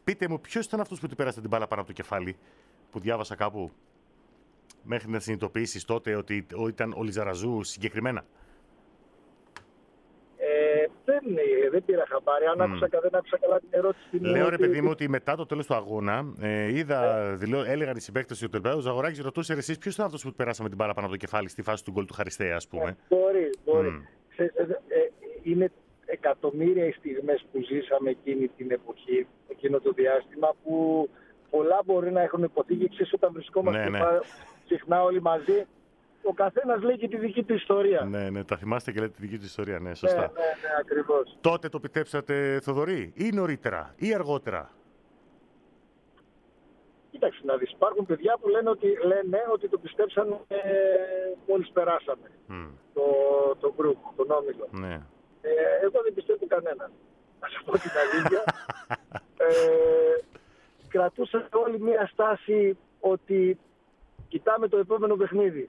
Πείτε μου, ποιος ήταν αυτός που του πέρασε την μπάλα πάνω από το κεφάλι, που διάβασα κάπου μέχρι να συνειδητοποιήσεις τότε ότι ήταν ο Λιζαραζού συγκεκριμένα. Δεν πήρα χαμπάρι. Αν δεν άκουσα καλά την ερώτηση. Λέω ρε παιδί μου ότι μετά το τέλος του αγώνα έλεγαν οι συμπαίκτες του Ολυμπιακού, ο Ζαγοράκης ρωτούσε εσείς ποιος ήταν αυτός που του περάσαμε την μπάλα πάνω από το κεφάλι στη φάση του γκολ του Χαριστέα, ας πούμε. Μπορεί. Είναι εκατομμύρια οι στιγμές που ζήσαμε εκείνη την εποχή, εκείνο το διάστημα, που πολλά μπορεί να έχουν υποθεί και ξέρεις, όταν βρισκόμαστε συχνά όλοι μαζί, ο καθένας λέει και τη δική του ιστορία. Ναι, τα θυμάστε και λέτε τη δική του ιστορία, ναι, σωστά. Ναι, ακριβώς. Τότε το πιστέψατε, Θοδωρή, ή νωρίτερα, ή αργότερα? Κοίταξε να δεις, υπάρχουν παιδιά που λένε ότι το πιστέψαν μόλις περάσαμε το group, τον όμιλο. Ναι. Εγώ δεν πιστεύω κανέναν. Να σου πω την αλήθεια. Κρατούσαν όλοι μία στάση ότι κοιτάμε το επόμενο παιχνίδι.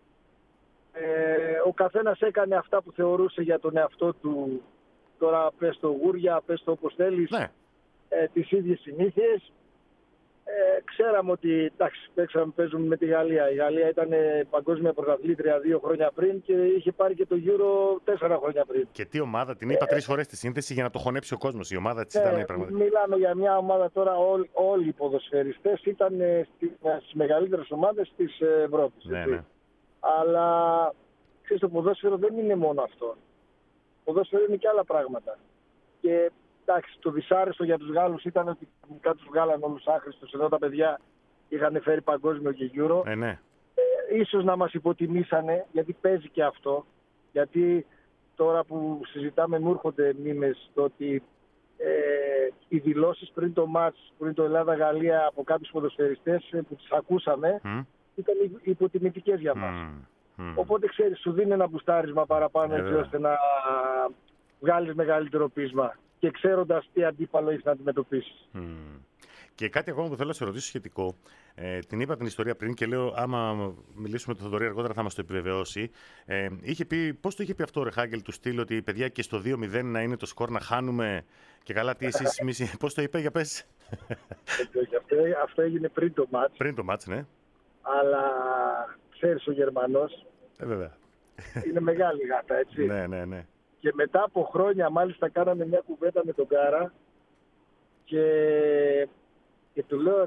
Ο καθένας έκανε αυτά που θεωρούσε για τον εαυτό του. Τώρα πες το γούρια, πες το όπως θέλεις, τις ίδιες συνήθειες. Ξέραμε ότι παίζουμε με τη Γαλλία. Η Γαλλία ήταν παγκόσμια πρωταθλήτρια 2 χρόνια πριν και είχε πάρει και το Euro 4 χρόνια πριν. Και τι ομάδα, την είπα 3 φορές στη σύνθεση για να το χωνέψει ο κόσμος. Η ομάδα της ήταν πραγματικά. Μιλάμε για μια ομάδα τώρα, όλοι οι ποδοσφαιριστές ήταν στις μεγαλύτερες ομάδες της Ευρώπης. Ναι. Αλλά ξέρεις, το ποδόσφαιρο δεν είναι μόνο αυτό. Το ποδόσφαιρο είναι και άλλα πράγματα. Και εντάξει, το δυσάρεστο για τους Γάλλους ήταν ότι τους βγάλαν όλους άχρηστους, ενώ τα παιδιά είχαν φέρει παγκόσμιο και Euro. Ναι. Ίσως να μας υποτιμήσανε, γιατί παίζει και αυτό. Γιατί τώρα που συζητάμε μου έρχονται μήνες το ότι οι δηλώσεις πριν το μάτς, πριν το Ελλάδα-Γαλλία από κάποιους ποδοσφαιριστές που τις ακούσαμε, ήταν υποτιμητικές για μας. Οπότε ξέρεις, σου δίνει ένα μπουστάρισμα παραπάνω έτσι ώστε να βγάλεις μεγαλύτερο πείσμα και ξέροντας τι αντίπαλο έχεις να αντιμετωπίσεις. Και κάτι ακόμα που θέλω να σε ρωτήσω σχετικό. Την είπα την ιστορία πριν και λέω, άμα μιλήσουμε με τον Θοδωρή αργότερα θα μας το επιβεβαιώσει. Είχε πει, πώς το είχε πει αυτό ο Ρεχάγκελ του στυλ, ότι παιδιά και στο 2-0 να είναι το σκορ να χάνουμε και καλά τι εσείς πώς το είπε, για πες. Αυτό έγινε πριν το μάτς. Πριν το μάτς, ναι. Αλλά ξέρεις, ο Γερμανός βέβαια. Είναι μεγάλη γάτα, έτσι. Ναι. Και μετά από χρόνια, μάλιστα, κάναμε μια κουβέντα με τον Κάρα και του λέω,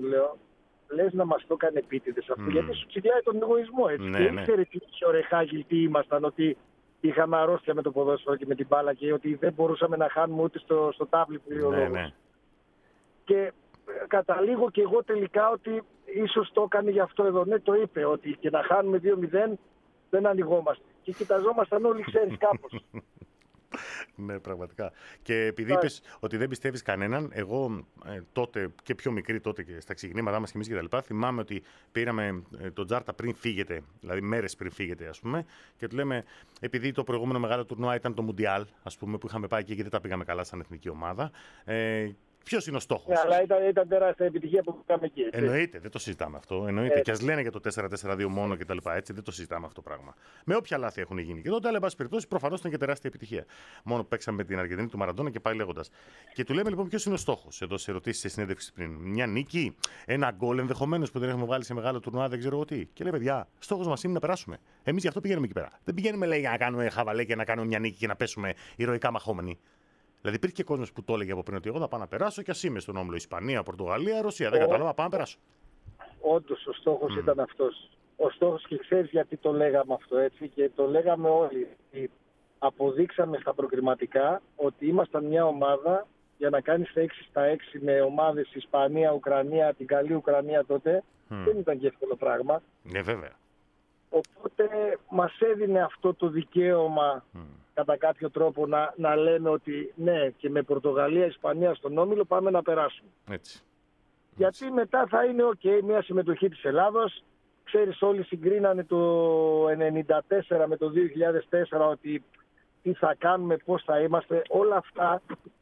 λες να μας το έκανε επίτηδες αυτό, γιατί σου τσιγκλάει τον εγωισμό, έτσι. Δεν ήξερε τι είχε ο Ρεχάγιλ, τι ήμασταν, ότι είχαμε αρρώστια με το ποδόσφαιρο και με την μπάλα και ότι δεν μπορούσαμε να χάνουμε ούτε στο τάβλι που λέει ο λόγος. Και καταλήγω και εγώ τελικά ότι ίσως το έκανε γι' αυτό εδώ. Ναι, το είπε, ότι και να χάνουμε 2-0 δεν ανοιγόμαστε. Και κοιταζόμασταν όλοι, ξέρεις, κάπως. Ναι, πραγματικά. Και επειδή είπες ότι δεν πιστεύεις κανέναν, εγώ τότε και πιο μικρή τότε και στα ξεκινήματά μας και εμείς και τα λοιπά, θυμάμαι ότι πήραμε τον Τζάρτα πριν φύγετε, δηλαδή μέρες πριν φύγετε, ας πούμε, και του λέμε, επειδή το προηγούμενο μεγάλο τουρνουά ήταν το Μουντιάλ, ας πούμε, που είχαμε πάει και δεν τα πήγαμε καλά σαν εθνική ομάδα. Ποιος είναι ο στόχος? Ναι, αλλά ήταν τεράστια επιτυχία που πήγαμε εκεί. Έτσι. Εννοείται, δεν το συζητάμε αυτό. Εννοείται. Και ας λένε για το 4-4-2 μόνο κτλ. Έτσι, δεν το συζητάμε αυτό το πράγμα. Με όποια λάθη έχουν γίνει. Και τότε, αλλά εν πάση περιπτώσει, προφανώς ήταν και τεράστια επιτυχία. Μόνο που παίξαμε με την Αργεντινή του Μαραντόνα και πάει λέγοντας. Και του λέμε λοιπόν ποιος είναι ο στόχος. Εδώ σε ερωτήσεις σε συνέντευξη πριν. Μια νίκη, ένα γκολ ενδεχομένως που δεν έχουμε βάλει σε μεγάλο τουρνουά, δεν ξέρω εγώ τι. Και λέει, παιδιά, στόχος μας είναι να περάσουμε. Εμείς γι' αυτό πηγαίνουμε εκεί πέρα. Δεν πηγαίνουμε, λέει, για να κάνουμε χαβαλέ και να κάνουμε μια νίκη και να πέσουμε ηρωικά μαχόμενοι. Δηλαδή υπήρχε και κόσμος που το έλεγε από πριν ότι εγώ θα πάω να περάσω και ας είμαι στον όμιλο Ισπανία, Πορτογαλία, Ρωσία. Δεν κατάλαβα, πάω να περάσω. Όντως ο στόχος ήταν αυτός. Ο στόχος, και ξέρεις γιατί το λέγαμε αυτό, έτσι, και το λέγαμε όλοι. Αποδείξαμε στα προκριματικά ότι ήμασταν μια ομάδα για να κάνεις 6-6 με ομάδες Ισπανία, Ουκρανία, την καλή Ουκρανία τότε. Δεν ήταν και εύκολο πράγμα. Ναι, βέβαια. Οπότε μας έδινε αυτό το δικαίωμα κατά κάποιο τρόπο να λέμε ότι ναι, και με Πορτογαλία, Ισπανία στον όμιλο πάμε να περάσουμε. Έτσι. Γιατί μετά θα είναι μια συμμετοχή της Ελλάδος. Ξέρεις, όλοι συγκρίνανε το 1994 με το 2004 ότι τι θα κάνουμε, πώς θα είμαστε. Όλα αυτά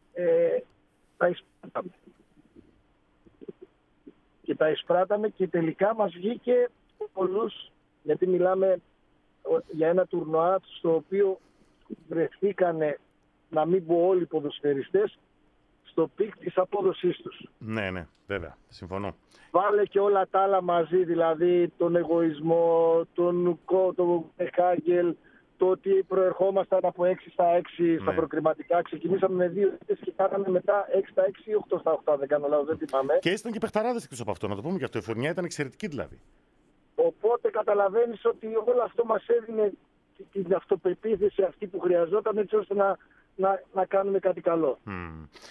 τα εισπράταμε. Και τα εισπράταμε και τελικά μας βγήκε πολλούς. Γιατί μιλάμε για ένα τουρνουά στο οποίο βρεθήκανε, να μην πω όλοι οι ποδοσφαιριστές, στο πικ της απόδοσής τους. Ναι, βέβαια. Συμφωνώ. Βάλε και όλα τα άλλα μαζί, δηλαδή τον εγωισμό, τον Χάγκελ, το ότι προερχόμασταν από 6 στα 6 στα προκριματικά. Ξεκινήσαμε με 2 ήττες και κάναμε μετά 6 στα 6 ή 8 στα 8, δεν κάνω λάθος, δεν θυμάμαι. Και ήσταν και παιχταράδες εκτός από αυτό, να το πούμε και αυτό. Η φουρνιά ήταν εξαιρετική δηλαδή. Οπότε καταλαβαίνεις ότι όλο αυτό μας έδινε την αυτοπεποίθηση αυτή που χρειαζόταν, έτσι ώστε να κάνουμε κάτι καλό.